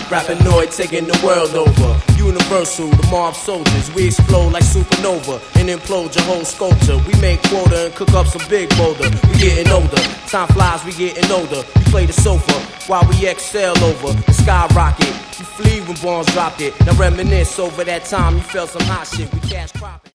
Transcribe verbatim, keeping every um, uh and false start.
Rapinoid taking the world over. Universal, the mob soldiers. We explode like supernova and implode your whole sculpture. We make quota and cook up some big boulder. We getting older. Time flies, we getting older. We play the sofa while we excel over the skyrocket. You flee when bombs dropped it. Now reminisce over that time you felt some hot shit. We cash crop.